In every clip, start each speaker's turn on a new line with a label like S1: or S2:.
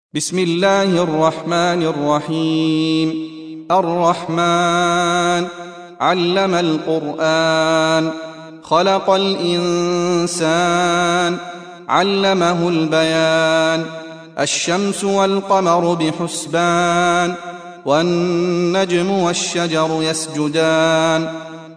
S1: بسم الله الرحمن الرحيم. الرحمن علم القرآن، خلق الإنسان، علمه البيان. الشمس والقمر بحسبان، والنجم والشجر يسجدان.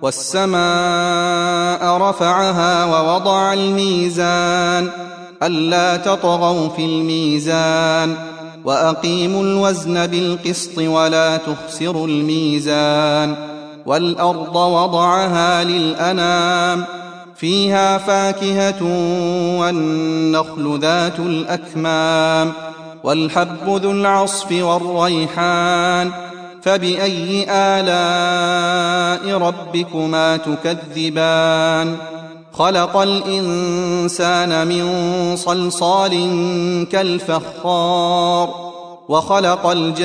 S1: والسماء رفعها ووضع الميزان، ألا تطغوا في الميزان، وأقيموا الوزن بالقسط ولا تخسروا الميزان. والأرض وضعها للأنام، فيها فاكهة والنخل ذات الأكمام، والحب ذو العصف والريحان. فبأي آلاء ربكما تكذبان؟ خلق الإنسان من صلصال كالفخار، وخلق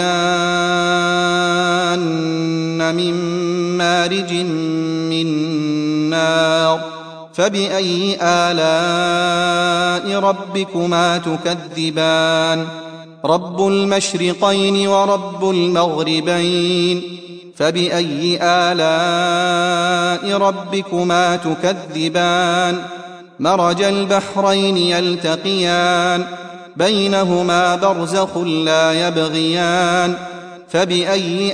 S1: الجان من مارج من نار. فبأي آلاء ربكما تكذبان؟ رب المشرقين ورب المغربين. فبأي آلاء ربكما تكذبان؟ مرج البحرين يلتقيان، بينهما برزخ لا يبغيان. فبأي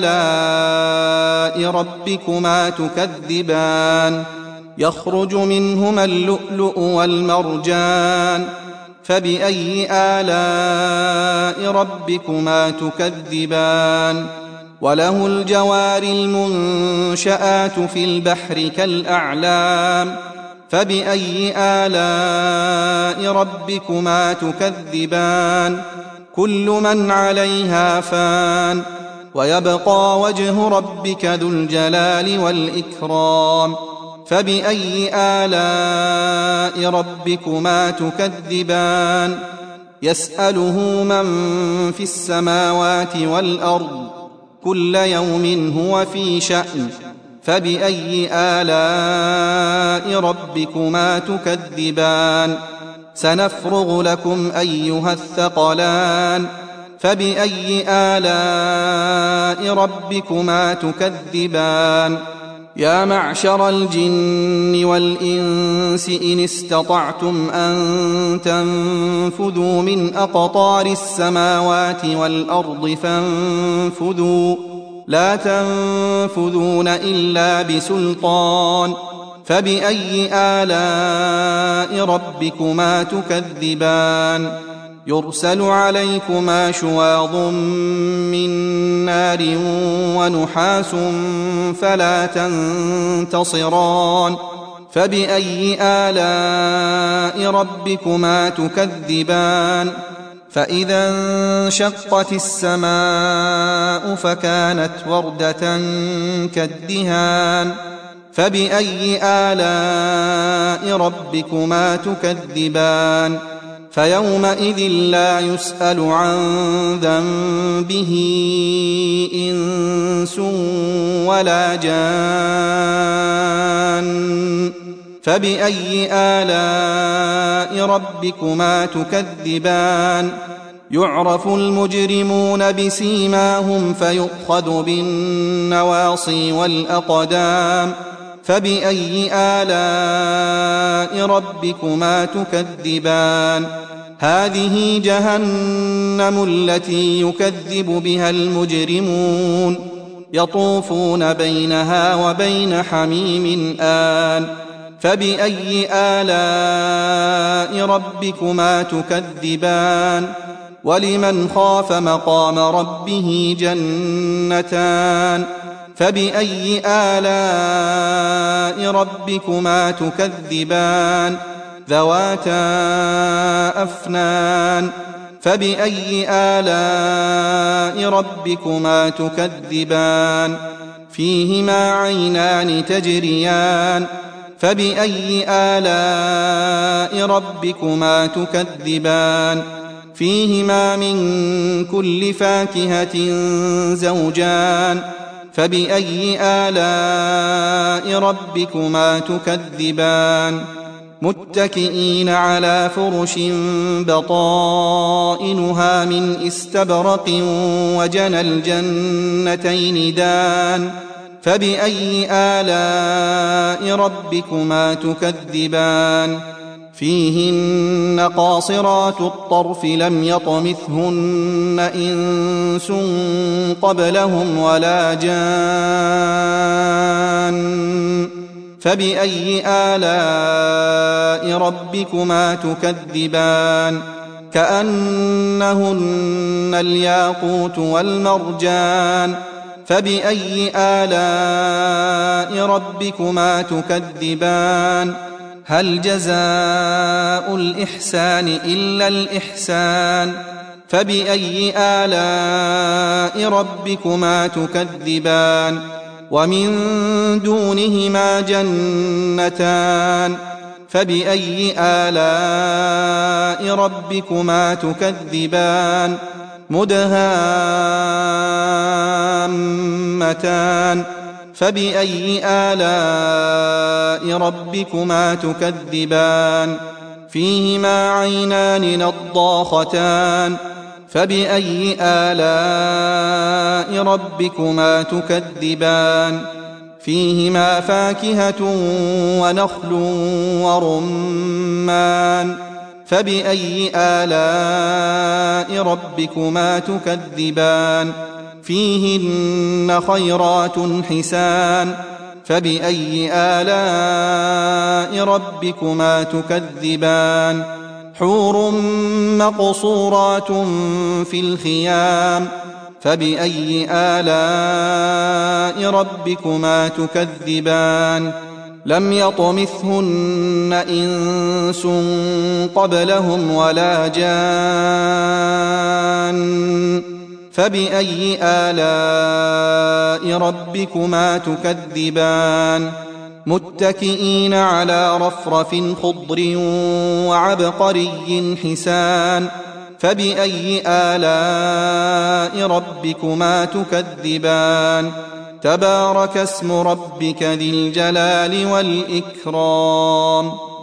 S1: آلاء ربكما تكذبان؟ يخرج منهما اللؤلؤ والمرجان. فبأي آلاء ربكما تكذبان؟ وله الجوار المنشآت في البحر كالأعلام. فبأي آلاء ربكما تكذبان؟ كل من عليها فان، ويبقى وجه ربك ذو الجلال والإكرام. فبأي آلاء ربكما تكذبان؟ يسأله من في السماوات والأرض، كل يوم هو في شأن. فبأي آلاء ربكما تكذبان؟ سنفرغ لكم أيها الثقلان. فبأي آلاء ربكما تكذبان؟ يا معشر الجن والإنس إن استطعتم أن تنفذوا من أقطار السماوات والأرض فانفذوا، لا تنفذون إلا بسلطان. فبأي آلاء ربكما تكذبان؟ يرسل عليكما شواظ من نار ونحاس فلا تنتصران. فبأي آلاء ربكما تكذبان؟ فإذا انشقت السماء فكانت وردة كالدهان. فبأي آلاء ربكما تكذبان؟ فيومئذ لا يسأل عن ذنبه إنس ولا جان. فبأي آلاء ربكما تكذبان؟ يعرف المجرمون بسيماهم فيؤخذ بالنواصي والأقدام. فبأي آلاء ربكما تكذبان؟ هذه جهنم التي يكذب بها المجرمون، يطوفون بينها وبين حميم آن. فبأي آلاء ربكما تكذبان؟ ولمن خاف مقام ربه جنتان. فبأي آلاء ربكما تكذبان؟ ذواتا أفنان. فبأي آلاء ربكما تكذبان؟ فيهما عينان تجريان. فبأي آلاء ربكما تكذبان؟ فيهما من كل فاكهة زوجان. فبأي آلاء ربكما تكذبان؟ متكئين على فرش بطائنها من استبرق وجنى الجنتين دان فبأي آلاء ربكما تكذبان فيهن قاصرات الطرف لم يطمثهن إنس قبلهم ولا جان فبأي آلاء ربكما تكذبان كأنهن الياقوت والمرجان فبأي آلاء ربكما تكذبان هل جزاء الإحسان إلا الإحسان فبأي آلاء ربكما تكذبان ومن دونهما جنتان فبأي آلاء ربكما تكذبان مدهامتان فبأي آلاء ربكما تكذبان فيهما عينان نضاختان فبأي آلاء ربكما تكذبان فيهما فاكهة ونخل ورمان فبأي آلاء ربكما تكذبان فيهن خيرات حسان فبأي آلاء ربكما تكذبان حور مقصورات في الخيام فبأي آلاء ربكما تكذبان لم يطمثهن إنس قبلهم ولا جان فبأي آلاء ربكما تكذبان متكئين على رفرف خضر وعبقري حسان فبأي آلاء ربكما تكذبان تبارك اسم ربك ذي الجلال والإكرام